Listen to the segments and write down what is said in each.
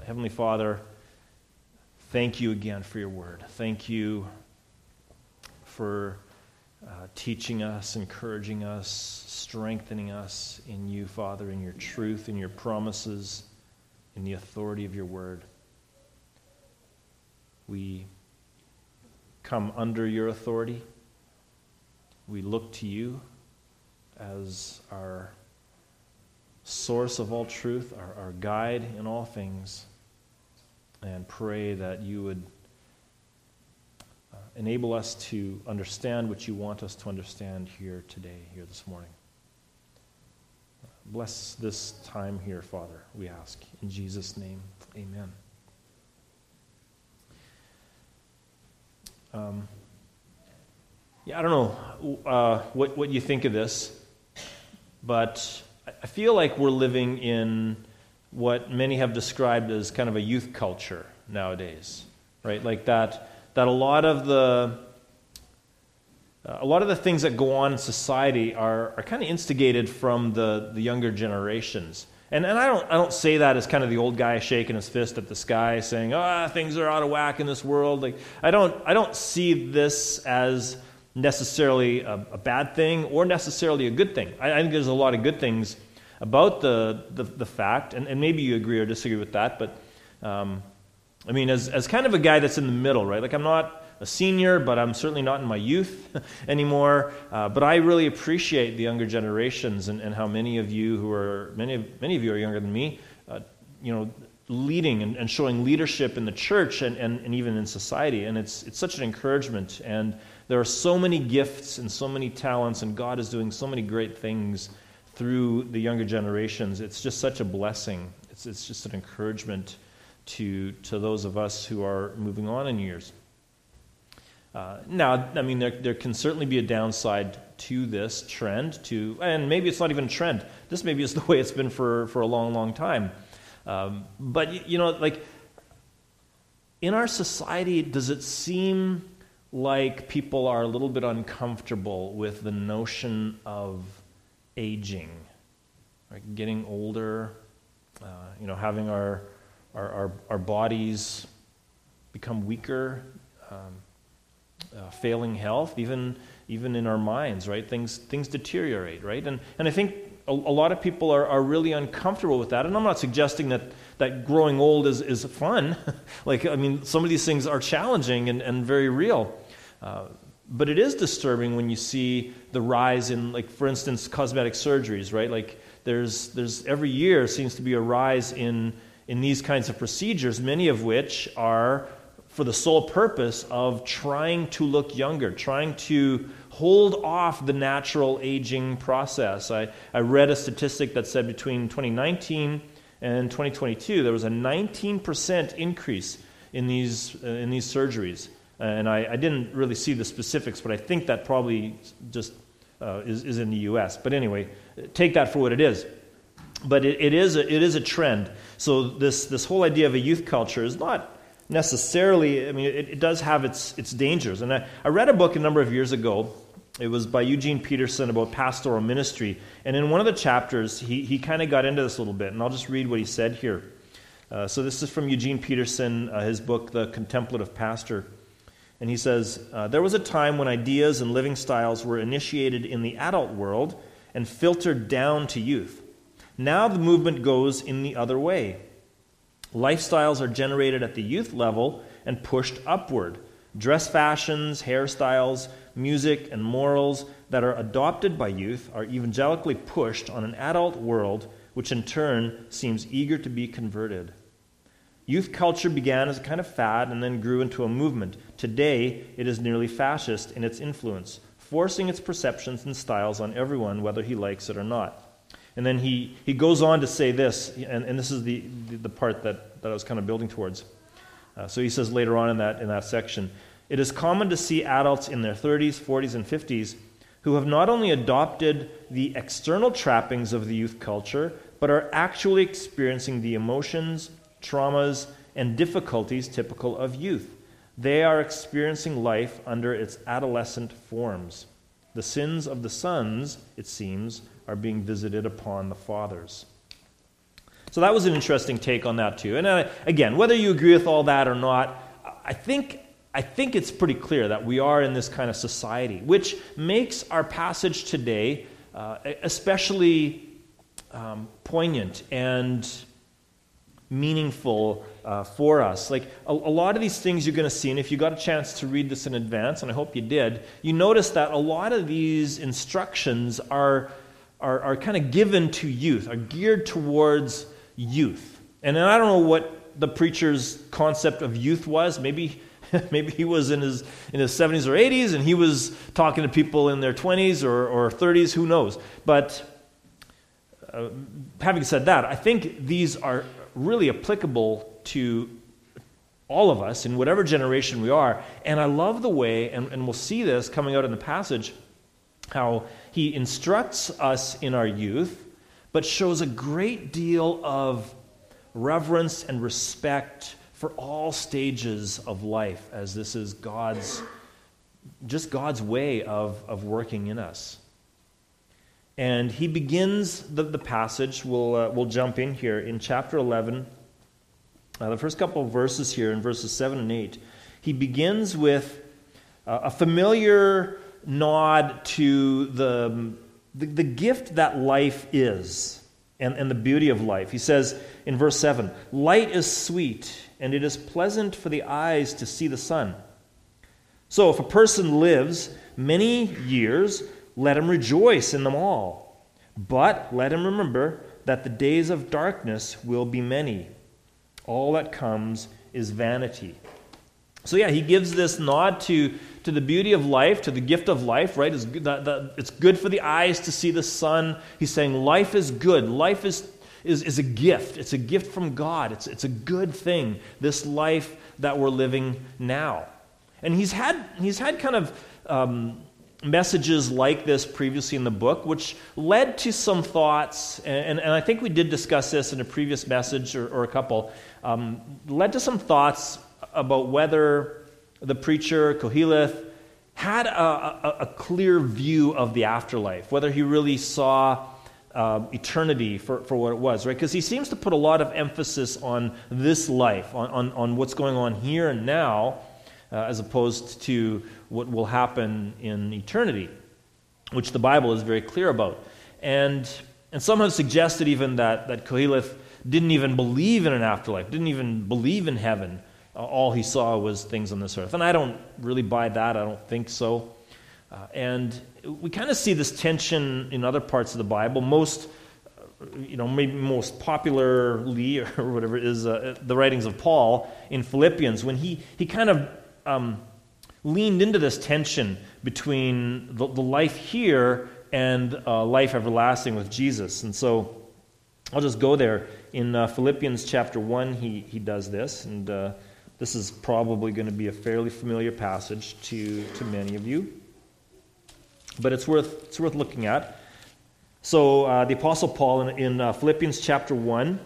Heavenly Father, thank you again for your word. Thank you for teaching us, encouraging us, strengthening us in you, Father, in your truth, in your promises, in the authority of your word. We come under your authority. We look to you as our source of all truth, our guide in all things, and pray that you would enable us to understand what you want us to understand here today, here this morning. Bless this time here, Father, we ask. In Jesus' name, amen. I don't know what you think of this, but I feel like we're living in what many have described as kind of a youth culture nowadays, right? Like that a lot of the things that go on in society are kind of instigated from the younger generations. And I don't say that as kind of the old guy shaking his fist at the sky saying, things are out of whack in this world. Like I don't see this as necessarily a bad thing or necessarily a good thing. I think there's a lot of good things about the fact, and maybe you agree or disagree with that, but as kind of a guy that's in the middle, right? Like I'm not a senior, but I'm certainly not in my youth anymore. But I really appreciate the younger generations and how many of you many of you are younger than me, leading and showing leadership in the church and even in society. And it's such an encouragement. And there are so many gifts and so many talents, and God is doing so many great things through the younger generations. It's just such a blessing. It's just an encouragement to those of us who are moving on in years. There can certainly be a downside to this trend, and maybe it's not even a trend. This maybe is the way it's been for a long, long time. But in our society, does it seem like people are a little bit uncomfortable with the notion of aging, right? Getting older, having our bodies become weaker, failing health, even in our minds, right? Things deteriorate, right? And I think a lot of people are really uncomfortable with that. And I'm not suggesting that growing old is fun. Some of these things are challenging and very real. But it is disturbing when you see the rise in, for instance, cosmetic surgeries, right? Like there's every year seems to be a rise in these kinds of procedures, many of which are for the sole purpose of trying to look younger, trying to hold off the natural aging process. I read a statistic that said between 2019 and 2022, there was a 19% increase in these surgeries. And I didn't really see the specifics, but I think that probably just is in the U.S. But anyway, take that for what it is. But it is a trend. So this whole idea of a youth culture is not necessarily, it does have its dangers. And I read a book a number of years ago. It was by Eugene Peterson about pastoral ministry. And in one of the chapters, he kind of got into this a little bit. And I'll just read what he said here. So this is from Eugene Peterson, his book, The Contemplative Pastor. And he says, there was a time when ideas and living styles were initiated in the adult world and filtered down to youth. Now the movement goes in the other way. Lifestyles are generated at the youth level and pushed upward. Dress fashions, hairstyles, music, and morals that are adopted by youth are evangelically pushed on an adult world, which in turn seems eager to be converted. Youth culture began as a kind of fad and then grew into a movement. Today, it is nearly fascist in its influence, forcing its perceptions and styles on everyone, whether he likes it or not. And then he goes on to say this, and this is the part that I was kind of building towards. So he says later on in that section, it is common to see adults in their 30s, 40s, and 50s who have not only adopted the external trappings of the youth culture, but are actually experiencing the emotions, traumas, and difficulties typical of youth. They are experiencing life under its adolescent forms. The sins of the sons, it seems, are being visited upon the fathers. So that was an interesting take on that too. And again, whether you agree with all that or not, I think it's pretty clear that we are in this kind of society, which makes our passage today especially poignant and meaningful for us. Like a lot of these things you're going to see, and if you got a chance to read this in advance, and I hope you did, you notice that a lot of these instructions are kind of given to youth, are geared towards youth. And I don't know what the preacher's concept of youth was. Maybe he was in his 70s or 80s, and he was talking to people in their 20s or 30s, who knows. But having said that, I think these are really applicable to all of us in whatever generation we are. And I love the way, and we'll see this coming out in the passage, how he instructs us in our youth, but shows a great deal of reverence and respect for all stages of life, as this is God's way of working in us. And he begins the passage. We'll jump in here in chapter 11. The first couple of verses here, in verses 7 and 8, he begins with a familiar nod to the gift that life is and the beauty of life. He says in verse 7, "Light is sweet, and it is pleasant for the eyes to see the sun. So if a person lives many years, let him rejoice in them all. But let him remember that the days of darkness will be many. All that comes is vanity." So yeah, he gives this nod to the beauty of life, to the gift of life, right? It's good for the eyes to see the sun. He's saying life is good. Life is a gift. It's a gift from God. It's a good thing, this life that we're living now. And he's had kind of messages like this previously in the book, which led to some thoughts, and I think we did discuss this in a previous message or a couple, led to some thoughts about whether the preacher, Koheleth, had a clear view of the afterlife, whether he really saw eternity for what it was, right? Because he seems to put a lot of emphasis on this life, on what's going on here and now, as opposed to what will happen in eternity, which the Bible is very clear about. And some have suggested even that Koheleth didn't even believe in an afterlife, didn't even believe in heaven. All he saw was things on this earth. And I don't really buy that. I don't think so. And we kind of see this tension in other parts of the Bible. Maybe most popularly or whatever is the writings of Paul in Philippians, when he kind of leaned into this tension between the life here and life everlasting with Jesus. And so I'll just go there. In Philippians chapter 1, he does this, and this is probably going to be a fairly familiar passage to many of you, but it's worth looking at. So the Apostle Paul in Philippians chapter 1,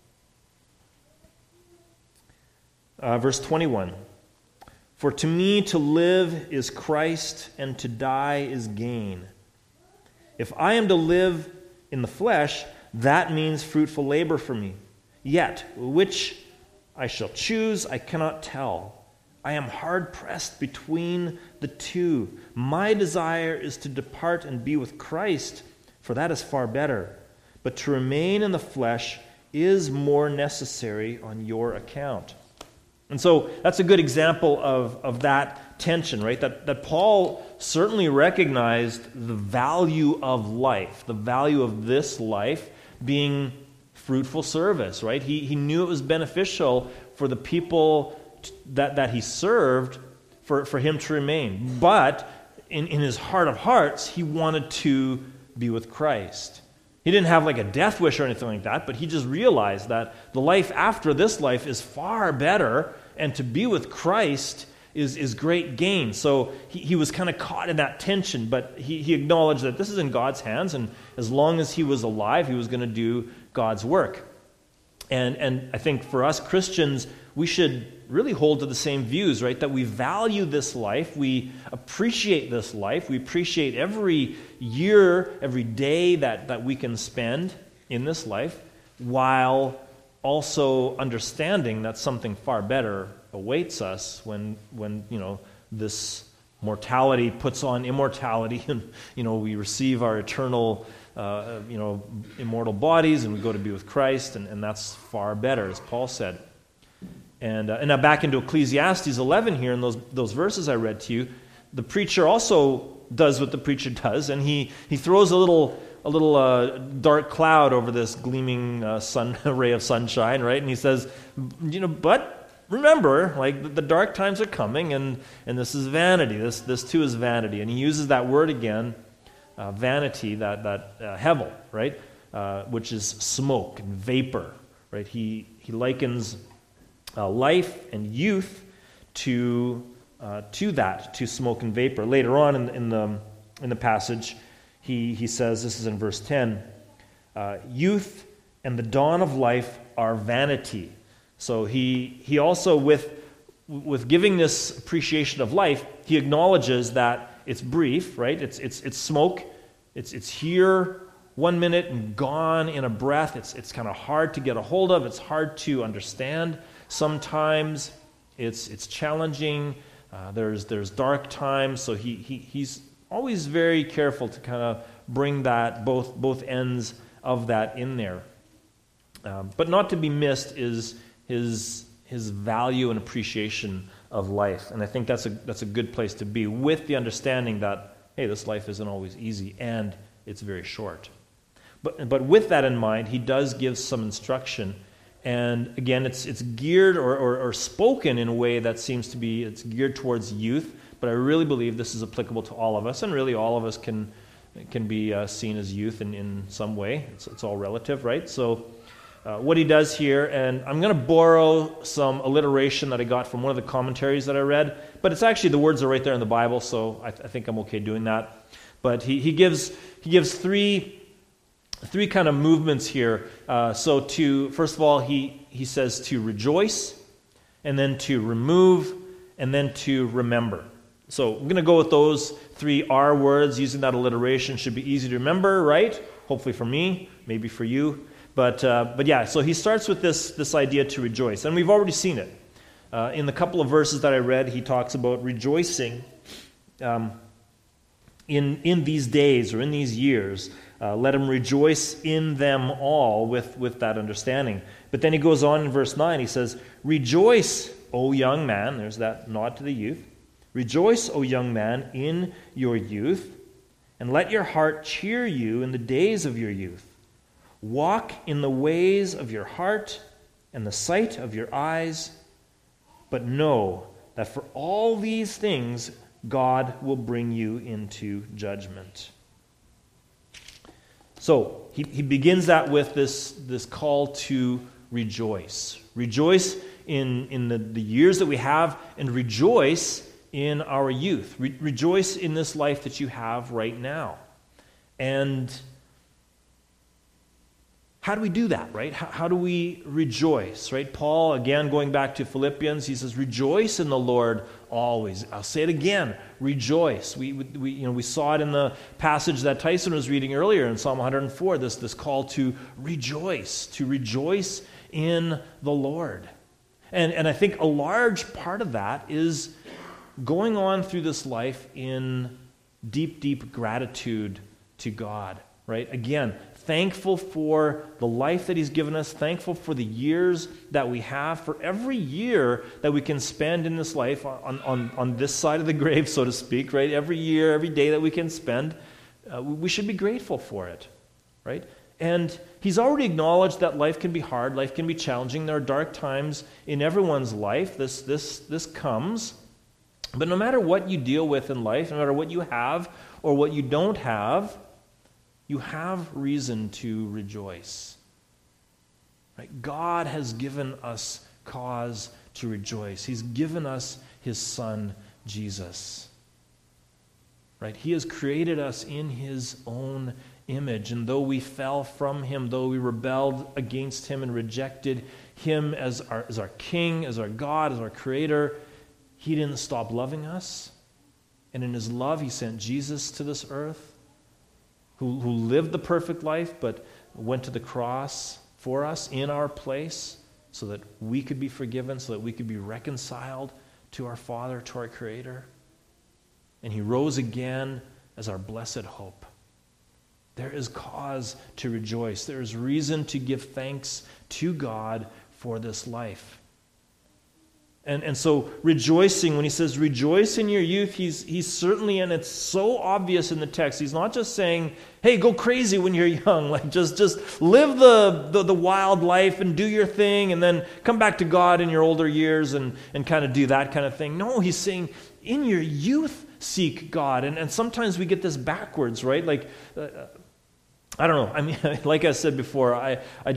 verse 21, "For to me to live is Christ, and to die is gain. If I am to live in the flesh, that means fruitful labor for me. Yet, which I shall choose, I cannot tell. I am hard-pressed between the two. My desire is to depart and be with Christ, for that is far better. But to remain in the flesh is more necessary on your account." And so that's a good example of that tension, right? That Paul certainly recognized the value of life, the value of this life being fruitful service, right? He knew it was beneficial for the people that he served for him to remain. But in his heart of hearts, he wanted to be with Christ. He didn't have like a death wish or anything like that, but he just realized that the life after this life is far better, and to be with Christ is great gain. So he was kind of caught in that tension, but he acknowledged that this is in God's hands, and as long as he was alive, he was going to do God's work. And I think for us Christians, we should really hold to the same views, right? That we value this life, we appreciate this life, we appreciate every year, every day that we can spend in this life. while also understanding that something far better awaits us when this mortality puts on immortality, and we receive our eternal immortal bodies, and we go to be with Christ, and that's far better, as Paul said. And now back into Ecclesiastes 11 here, in those verses I read to you, the preacher also does what the preacher does, and he throws a little dark cloud over this gleaming ray of sunshine, right? And he says, but remember, like the dark times are coming, and this is vanity. This too is vanity, and he uses that word again, vanity, that hevel, right? Which is smoke and vapor, right? He likens life and youth to smoke and vapor. Later on in the passage, he says, this is in verse 10, youth and the dawn of life are vanity. So he also, with giving this appreciation of life, he acknowledges that it's brief, right? It's smoke. It's here 1 minute and gone in a breath. It's kind of hard to get a hold of. It's hard to understand. Sometimes it's challenging. There's dark times. So he's always very careful to kind of bring that both ends of that in there. But not to be missed is his value and appreciation of life. And I think that's a good place to be, with the understanding that, hey, this life isn't always easy and it's very short. But with that in mind, he does give some instruction. And again, it's geared or spoken in a way that seems to be, it's geared towards youth. But I really believe this is applicable to all of us, and really all of us can be seen as youth in some way. It's all relative, right? So what he does here, and I'm going to borrow some alliteration that I got from one of the commentaries that I read, but it's actually, the words are right there in the Bible, so I think I'm okay doing that. But he gives three kind of movements here. So first of all, he says to rejoice, and then to remove, and then to remember. So I'm going to go with those 3 R words. Using that alliteration should be easy to remember, right? Hopefully for me, maybe for you. But yeah, so he starts with this idea to rejoice. And we've already seen it. In the couple of verses that I read, he talks about rejoicing in these days or in these years. Let him rejoice in them all with that understanding. But then he goes on in verse 9, he says, rejoice, O young man. There's that nod to the youth. Rejoice, O young man, in your youth, and let your heart cheer you in the days of your youth. Walk in the ways of your heart and the sight of your eyes, but know that for all these things God will bring you into judgment. So he begins that with this call to rejoice. Rejoice in the years that we have, and rejoice in our youth. Rejoice in this life that you have right now. And how do we do that, right? How do we rejoice, right? Paul, again, going back to Philippians, he says, rejoice in the Lord always. I'll say it again, rejoice. We saw it in the passage that Tyson was reading earlier in Psalm 104, this call to rejoice in the Lord. And I think a large part of that is going on through this life in deep, deep gratitude to God, right? Again, thankful for the life that he's given us, thankful for the years that we have, for every year that we can spend in this life on this side of the grave, so to speak, right? Every year, every day that we can spend, we should be grateful for it, right? And he's already acknowledged that life can be hard, life can be challenging. There are dark times in everyone's life. This comes. But no matter what you deal with in life, no matter what you have or what you don't have, you have reason to rejoice. Right? God has given us cause to rejoice. He's given us his Son, Jesus. Right? He has created us in his own image, and though we fell from him, though we rebelled against him and rejected him as our King, as our God, as our Creator, he didn't stop loving us. And in his love, he sent Jesus to this earth, who lived the perfect life, but went to the cross for us in our place so that we could be forgiven, so that we could be reconciled to our Father, to our Creator. And he rose again as our blessed hope. There is cause to rejoice. There is reason to give thanks to God for this life. And so rejoicing, when he says rejoice in your youth, he's certainly, and it's so obvious in the text, he's not just saying, hey, go crazy when you're young, like just live the wild life and do your thing and then come back to God in your older years and kind of do that kind of thing. No, he's saying in your youth seek God. And sometimes we get this backwards, right? Like, I don't know. I mean, like I said before, I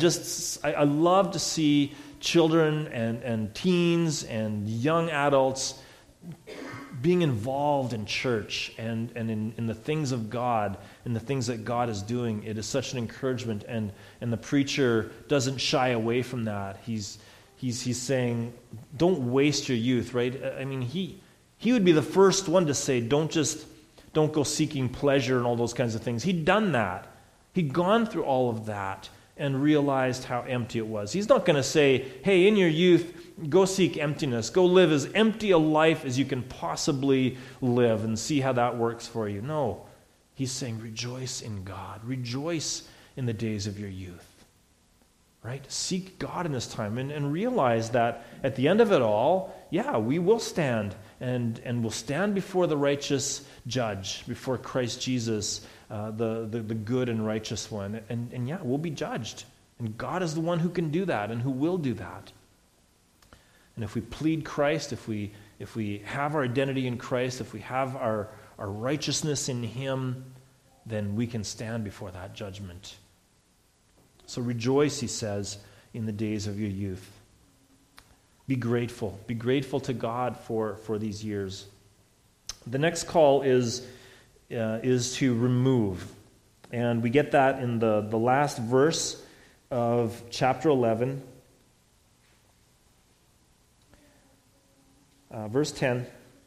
love to see children and teens and young adults being involved in church and in the things of God and the things that God is doing. It is such an encouragement, and the preacher doesn't shy away from that. He's saying, don't waste your youth, right? I mean, he would be the first one to say, don't go seeking pleasure and all those kinds of things. He'd done that. He'd gone through all of that and realized how empty it was. He's not going to say, hey, in your youth, go seek emptiness. Go live as empty a life as you can possibly live and see how that works for you. No, he's saying rejoice in God. Rejoice in the days of your youth. Right? Seek God in this time and realize that at the end of it all, yeah, we will stand and we'll stand before the righteous judge, before Christ Jesus, the good and righteous one. And yeah, we'll be judged. And God is the one who can do that and who will do that. And if we plead Christ, if we have our identity in Christ, if we have our righteousness in him, then we can stand before that judgment. So rejoice, he says, in the days of your youth. Be grateful. Be grateful to God for these years. The next call is to remove. And we get that in the last verse of chapter 11. Verse 10.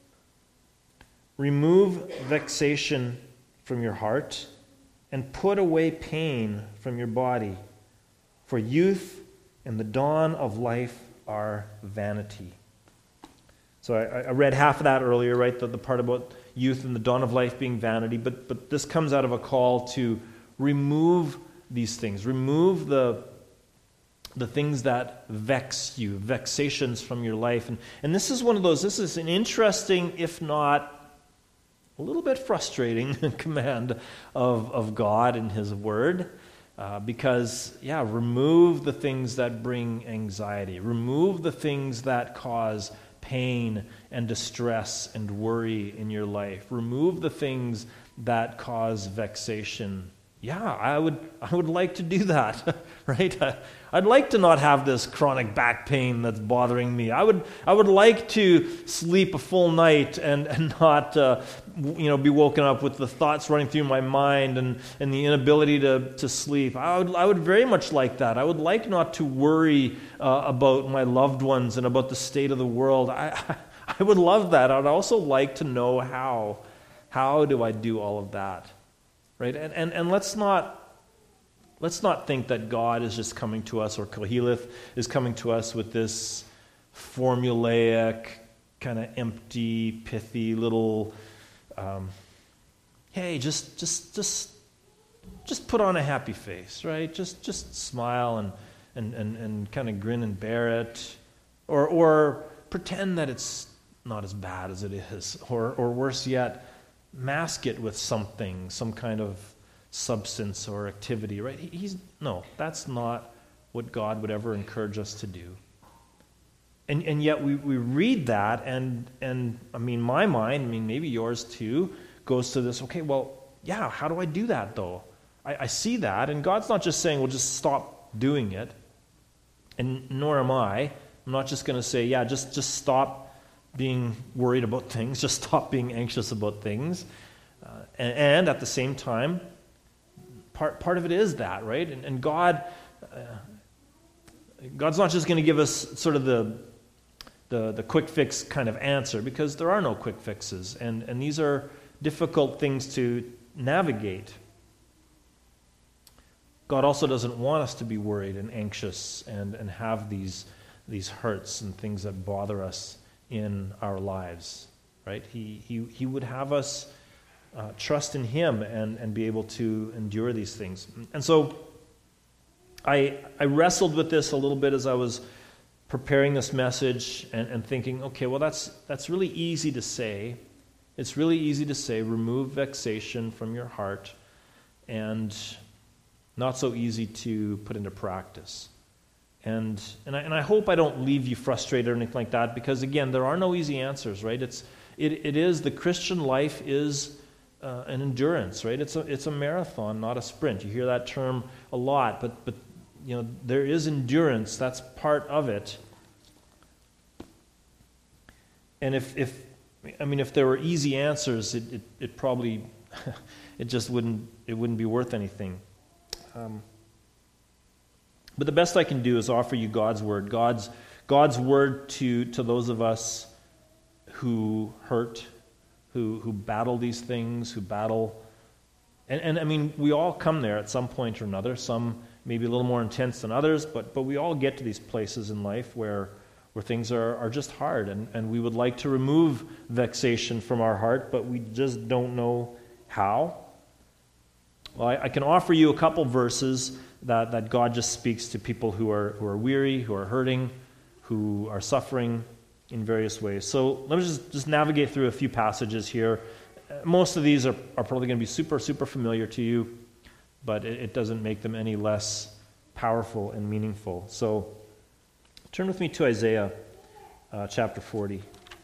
Remove vexation from your heart and put away pain from your body. For youth and the dawn of life are vanity. So I read half of that earlier, right? The part about youth and the dawn of life being vanity. But this comes out of a call to remove these things. Remove the things that vex you, vexations from your life. And this is one of those, this is an interesting, if not a little bit frustrating command of God and his word. Because, remove the things that bring anxiety. Remove the things that cause pain and distress and worry in your life. Remove the things that cause vexation. Yeah, I would like to do that, right? I'd like to not have this chronic back pain that's bothering me. I would like to sleep a full night and not be woken up with the thoughts running through my mind and the inability to sleep. I would very much like that. I would like not to worry about my loved ones and about the state of the world. I would love that. I'd also like to know how do I do all of that. Right? And let's not think that God is just coming to us, or Koheleth is coming to us with this formulaic, kind of empty, pithy little, hey, just put on a happy face, right? Just smile and kind of grin and bear it, or pretend that it's not as bad as it is, or worse yet, mask it with something, some kind of substance or activity, right? No, that's not what God would ever encourage us to do. And yet we read that, and I mean, my mind, maybe yours too, goes to this, okay, well, yeah, how do I do that though? I see that, and God's not just saying, well, just stop doing it, and nor am I. I'm not just going to say, yeah, just stop being worried about things, just stop being anxious about things. And at the same time, part of it is that, right? And God's not just going to give us sort of the quick fix kind of answer, because there are no quick fixes, and these are difficult things to navigate. God also doesn't want us to be worried and anxious and have these hurts and things that bother us in our lives, right? He would have us trust in Him and be able to endure these things. And so I wrestled with this a little bit as I was preparing this message and thinking, okay, well, that's really easy to say. It's really easy to say, remove vexation from your heart, and not so easy to put into practice. And I hope I don't leave you frustrated or anything like that, because again, there are no easy answers, right? It is the Christian life is an endurance, right? It's a marathon, not a sprint. You hear that term a lot, but you know, there is endurance. That's part of it. And if there were easy answers, it probably it just wouldn't be worth anything. But the best I can do is offer you God's word. God's word to those of us who hurt, who battle these things, who battle. And I mean, we all come there at some point or another. Some maybe a little more intense than others, but we all get to these places in life where things are just hard, and we would like to remove vexation from our heart, but we just don't know how. Well, I can offer you a couple verses that God just speaks to people who are weary, who are hurting, who are suffering in various ways. So let me just navigate through a few passages here. Most of these are probably going to be super, super familiar to you, but it doesn't make them any less powerful and meaningful. So turn with me to Isaiah chapter 40.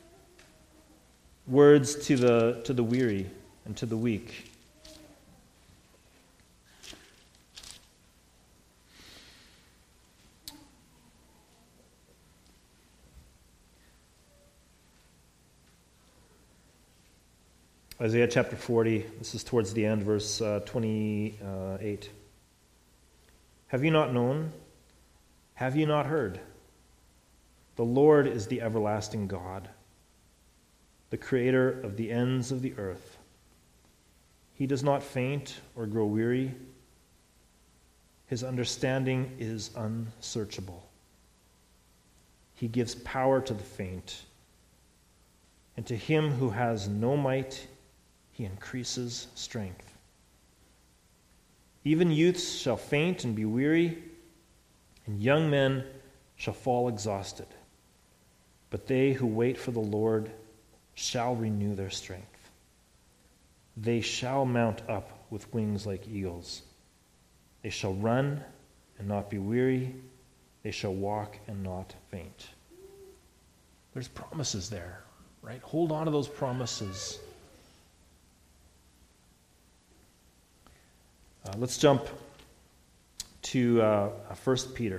Words to the weary and to the weak. Isaiah chapter 40, this is towards the end, verse 28. Have you not known? Have you not heard? The Lord is the everlasting God, the creator of the ends of the earth. He does not faint or grow weary. His understanding is unsearchable. He gives power to the faint, and to him who has no might, He increases strength. Even youths shall faint and be weary, and young men shall fall exhausted. But they who wait for the Lord shall renew their strength. They shall mount up with wings like eagles. They shall run and not be weary. They shall walk and not faint. There's promises there, right? Hold on to those promises. Let's jump to 1 Peter.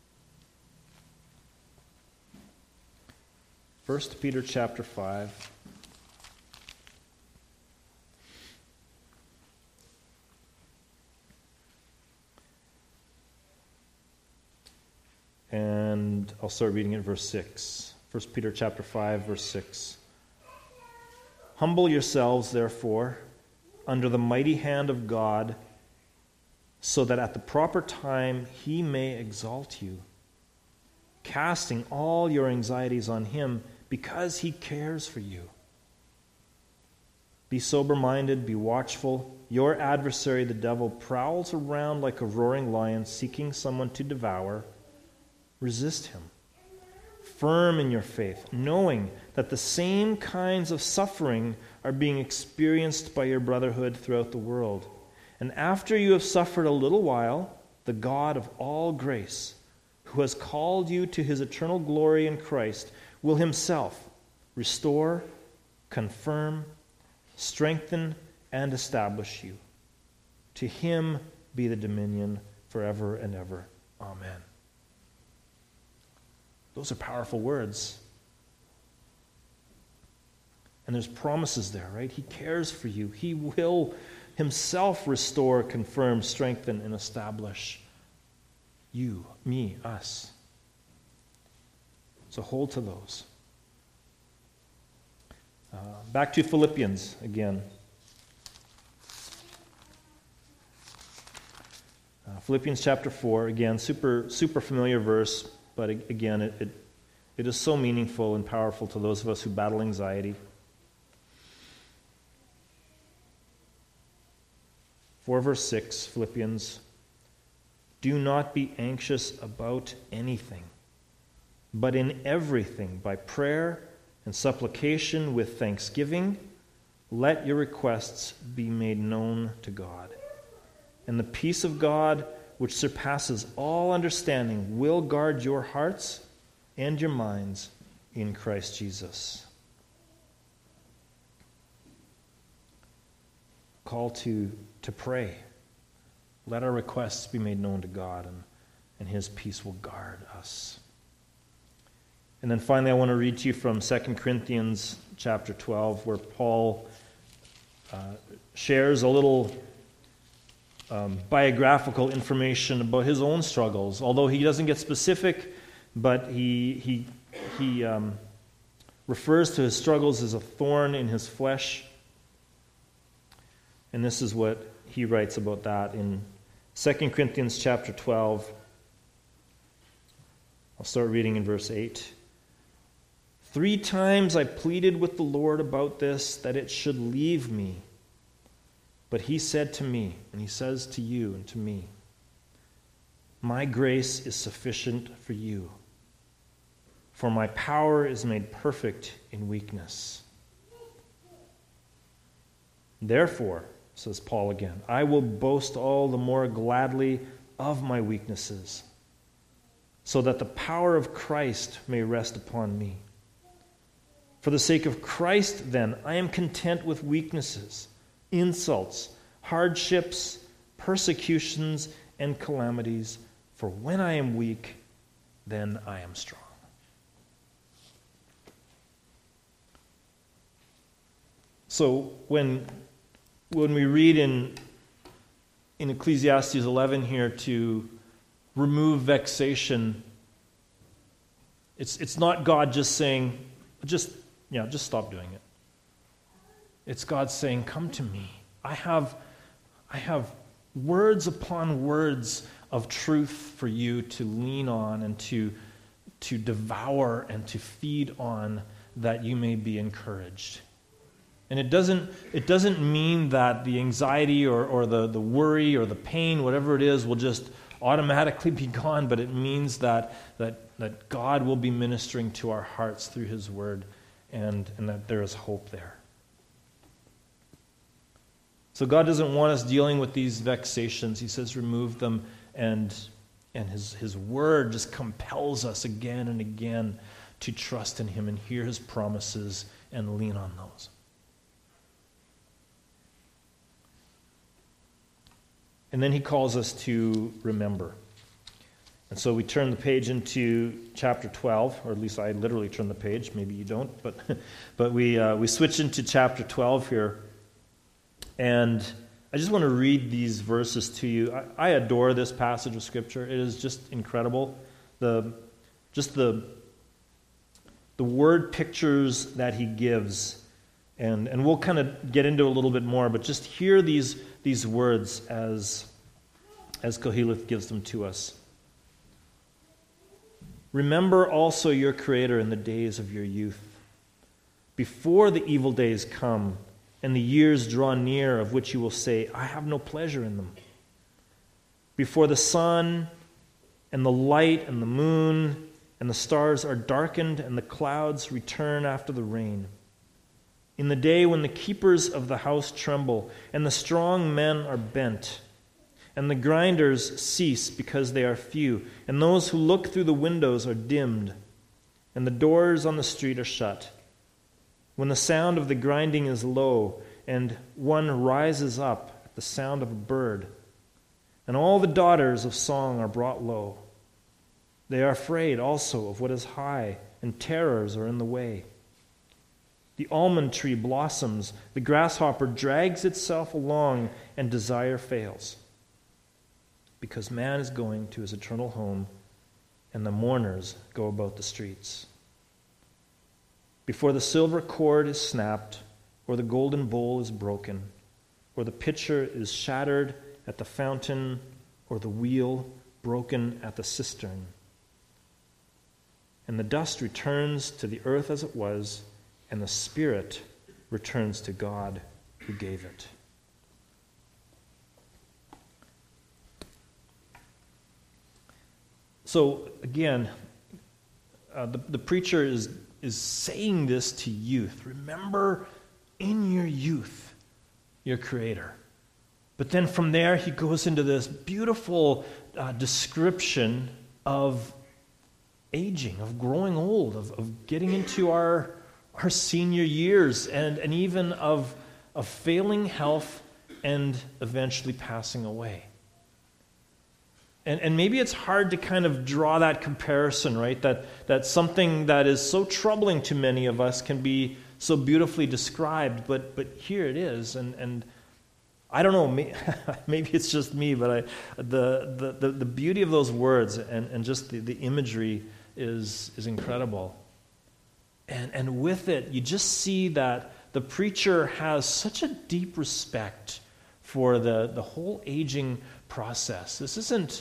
1 Peter chapter 5. And I'll start reading in verse 6. 1 Peter chapter 5, verse 6. Humble yourselves, therefore, under the mighty hand of God, so that at the proper time He may exalt you, casting all your anxieties on Him, because He cares for you. Be sober-minded, be watchful. Your adversary, the devil, prowls around like a roaring lion, seeking someone to devour. Resist him, firm in your faith, knowing that the same kinds of suffering are being experienced by your brotherhood throughout the world. And after you have suffered a little while, the God of all grace, who has called you to His eternal glory in Christ, will Himself restore, confirm, strengthen, and establish you. To Him be the dominion forever and ever. Amen. Those are powerful words. And there's promises there, right? He cares for you. He will Himself restore, confirm, strengthen, and establish you, me, us. So hold to those. Back to Philippians again. Philippians chapter 4, again, super familiar verse, but again, it is so meaningful and powerful to those of us who battle anxiety. 4 verse 6, Philippians, do not be anxious about anything, but in everything, by prayer and supplication with thanksgiving, let your requests be made known to God. And the peace of God, which surpasses all understanding, will guard your hearts and your minds in Christ Jesus. Call to pray. Let our requests be made known to God, and His peace will guard us. And then finally, I want to read to you from 2 Corinthians chapter 12, where Paul shares a little biographical information about his own struggles. Although he doesn't get specific, but he refers to his struggles as a thorn in his flesh. And this is what he writes about that in 2 Corinthians chapter 12. I'll start reading in verse 8. 3 times I pleaded with the Lord about this, that it should leave me. But He said to me, and He says to you and to me, my grace is sufficient for you, for my power is made perfect in weakness. Therefore, says Paul again, I will boast all the more gladly of my weaknesses, so that the power of Christ may rest upon me. For the sake of Christ, then, I am content with weaknesses, insults, hardships, persecutions, and calamities. For when I am weak, then I am strong. So when we read in Ecclesiastes 11 here to remove vexation, it's not God just saying, just stop doing it. It's God saying, come to me. I have words upon words of truth for you to lean on and to devour and to feed on, that you may be encouraged. And it doesn't mean that the anxiety or the worry or the pain, whatever it is, will just automatically be gone, but it means that God will be ministering to our hearts through His Word, and that there is hope there. So God doesn't want us dealing with these vexations. He says remove them, and His Word just compels us again and again to trust in Him and hear His promises and lean on those. And then He calls us to remember. And so we turn the page into chapter 12, or at least I literally turn the page. Maybe you don't, but we switch into chapter 12 here. And I just want to read these verses to you. I adore this passage of Scripture. It is just incredible. The word pictures that he gives. And we'll kind of get into a little bit more, but just hear these words as Koheleth gives them to us. Remember also your Creator in the days of your youth, before the evil days come and the years draw near, of which you will say, I have no pleasure in them. Before the sun and the light and the moon and the stars are darkened and the clouds return after the rain. In the day when the keepers of the house tremble and the strong men are bent, and the grinders cease because they are few, and those who look through the windows are dimmed, and the doors on the street are shut. When the sound of the grinding is low, and one rises up at the sound of a bird, and all the daughters of song are brought low. They are afraid also of what is high, and terrors are in the way. The almond tree blossoms, the grasshopper drags itself along, and desire fails. Because man is going to his eternal home, and the mourners go about the streets. Before the silver cord is snapped, or the golden bowl is broken, or the pitcher is shattered at the fountain, or the wheel broken at the cistern. And the dust returns to the earth as it was, and the spirit returns to God who gave it. So again, the preacher is saying this to youth. Remember in your youth your Creator. But then from there he goes into this beautiful description of aging, of growing old, of getting into our senior years, and even of failing health and eventually passing away. And maybe it's hard to kind of draw that comparison, right? That something that is so troubling to many of us can be so beautifully described, but here it is. And I don't know, maybe it's just me, but the beauty of those words and just the imagery is incredible. And with it, you just see that the preacher has such a deep respect for the whole aging process. This isn't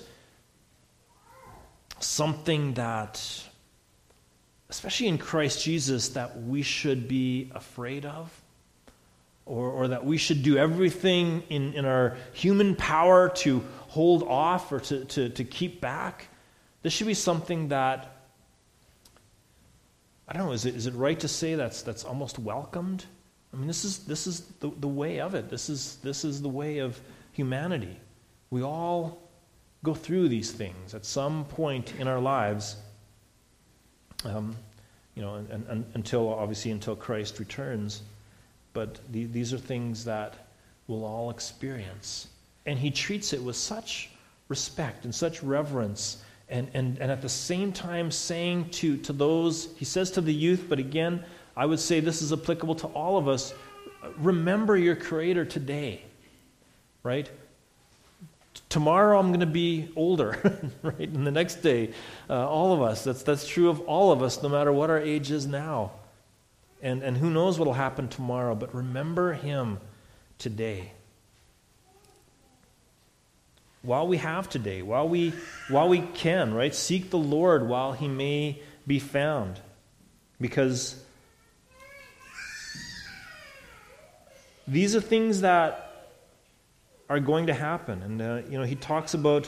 something that, especially in Christ Jesus, that we should be afraid of, or that we should do everything in our human power to hold off or to keep back. This should be something that, I don't know, is it right to say that's almost welcomed? I mean, this is the way of it. This is the way of humanity. We all go through these things at some point in our lives, until Christ returns. But these are things that we'll all experience. And he treats it with such respect and such reverence, and at the same time saying to those, he says to the youth, but again, I would say this is applicable to all of us, remember your Creator today, right? Tomorrow I'm going to be older, right? And the next day, all of us, that's true of all of us, no matter what our age is now. And who knows what will happen tomorrow, but remember him today. While we have today, while we can, right? Seek the Lord while he may be found. Because these are things that are going to happen. And he talks about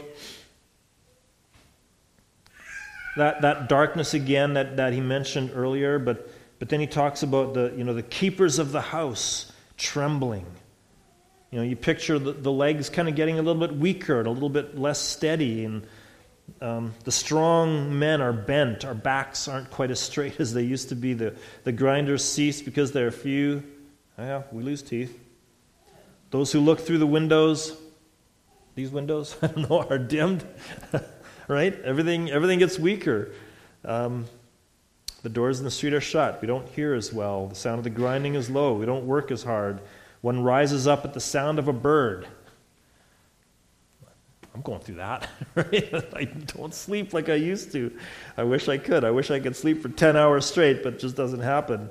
that darkness again that he mentioned earlier, but then he talks about the keepers of the house trembling. You picture the legs kind of getting a little bit weaker and a little bit less steady, and the strong men are bent. Our backs aren't quite as straight as they used to be. The grinders cease because they're few. Yeah, we lose teeth. Those who look through the windows, these windows, I don't know, are dimmed, right? Everything gets weaker. The doors in the street are shut. We don't hear as well. The sound of the grinding is low. We don't work as hard. One rises up at the sound of a bird. I'm going through that, right? I don't sleep like I used to. I wish I could. I wish I could sleep for 10 hours straight, but it just doesn't happen.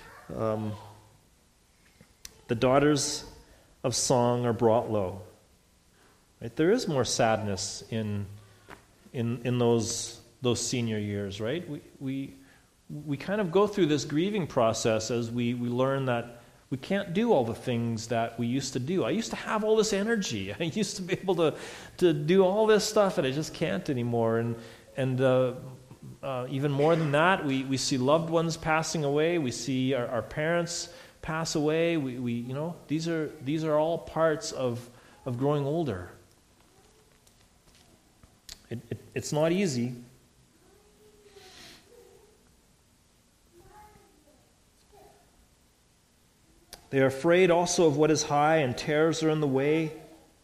The daughters of song are brought low. Right? There is more sadness in those senior years, right? We kind of go through this grieving process as we learn that we can't do all the things that we used to do. I used to have all this energy. I used to be able to do all this stuff, and I just can't anymore. And even more than that, we see loved ones passing away. We see our parents pass away. These are all parts of growing older. It's not easy. They are afraid also of what is high, and terrors are in the way.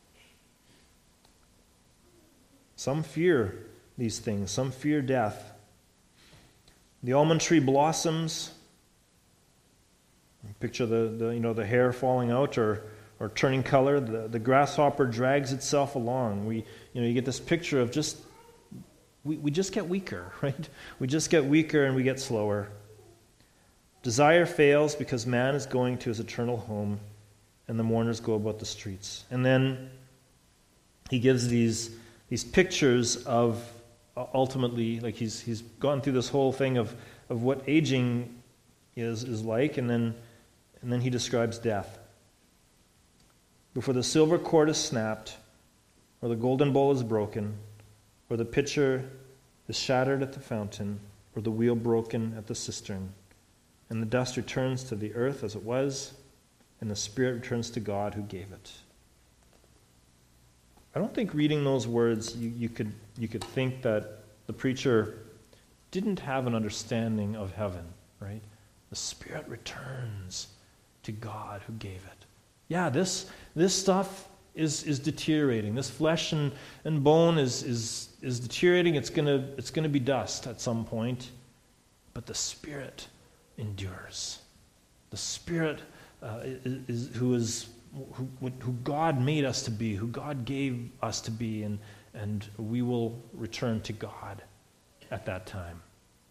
Some fear these things. Some fear death. The almond tree blossoms. Picture the hair falling out or turning color. The grasshopper drags itself along. You get this picture of we just get weaker, right? We just get weaker and we get slower. Desire fails because man is going to his eternal home, and the mourners go about the streets. And then he gives these these pictures of ultimately, like he's gone through this whole thing of what aging is like, and then he describes death. Before the silver cord is snapped, or the golden bowl is broken, or the pitcher is shattered at the fountain, or the wheel broken at the cistern, and the dust returns to the earth as it was, and the spirit returns to God who gave it. I don't think reading those words you could think that the preacher didn't have an understanding of heaven, right? The spirit returns to God who gave it. Yeah, this stuff is deteriorating. This flesh and bone is deteriorating. It's gonna be dust at some point, but the spirit endures. The spirit is who God made us to be, who God gave us to be, and we will return to God at that time.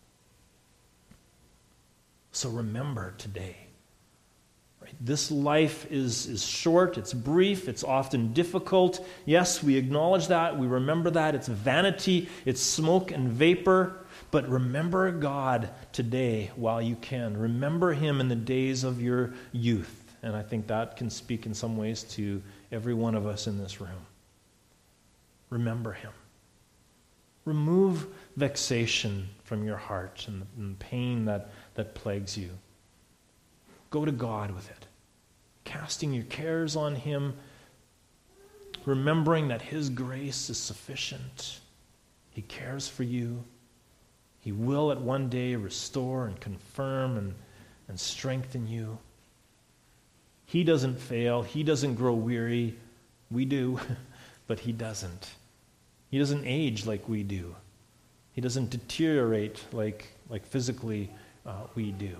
So remember today, right? This life is short, it's brief, it's often difficult. Yes, we acknowledge that, we remember that. It's vanity, it's smoke and vapor. But remember God today while you can. Remember Him in the days of your youth. And I think that can speak in some ways to every one of us in this room. Remember Him. Remove vexation from your heart and the pain that plagues you. Go to God with it. Casting your cares on Him, remembering that His grace is sufficient. He cares for you. He will at one day restore and confirm and strengthen you. He doesn't fail. He doesn't grow weary. We do, but He doesn't. He doesn't age like we do. He doesn't deteriorate like physically we do.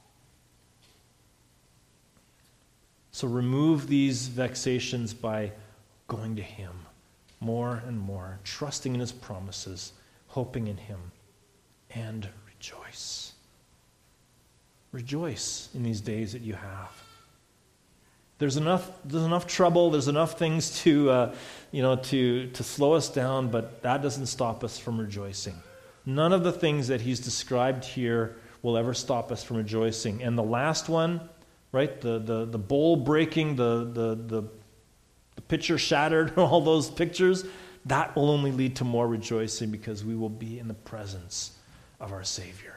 So remove these vexations by going to Him more and more, trusting in His promises, hoping in Him, and rejoice. Rejoice in these days that you have. There's enough trouble. There's enough things to slow us down, but that doesn't stop us from rejoicing. None of the things that he's described here will ever stop us from rejoicing. And the last one, right? The bowl breaking, the pitcher shattered, all those pictures, that will only lead to more rejoicing because we will be in the presence of our Savior.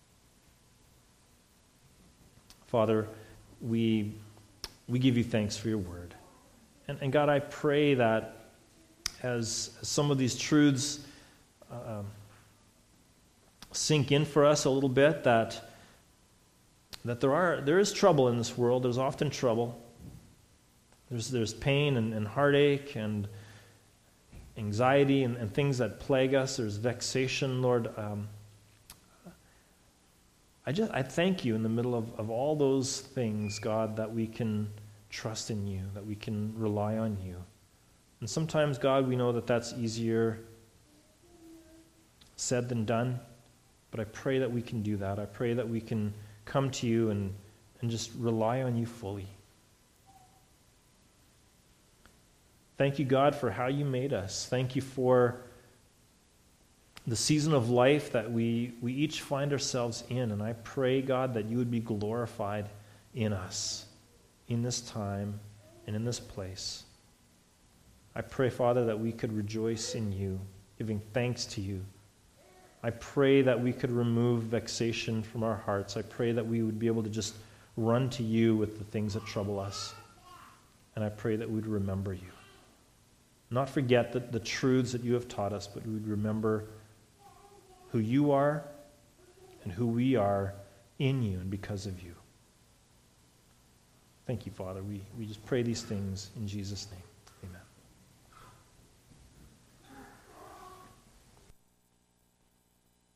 Father, we give you thanks for your word. And God, I pray that as some of these truths sink in for us a little bit, that there is trouble in this world. There's often trouble. There's pain and heartache and anxiety and things that plague us. There's vexation, Lord. I thank you in the middle of all those things, God, that we can trust in you, that we can rely on you. And sometimes, God, we know that that's easier said than done, but I pray that we can do that. I pray that we can come to you and just rely on you fully. Thank you, God, for how you made us. Thank you for the season of life that we each find ourselves in. And I pray, God, that you would be glorified in us, in this time, and in this place. I pray, Father, that we could rejoice in you, giving thanks to you. I pray that we could remove vexation from our hearts. I pray that we would be able to just run to you with the things that trouble us. And I pray that we'd remember you. Not forget the truths that you have taught us, but we'd remember who you are and who we are in you and because of you. Thank you, Father. We just pray these things in Jesus' name.